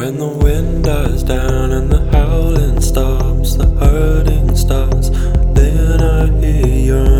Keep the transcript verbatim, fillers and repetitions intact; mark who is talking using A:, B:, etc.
A: When the wind dies down and the howling stops, the hurting starts, then I hear your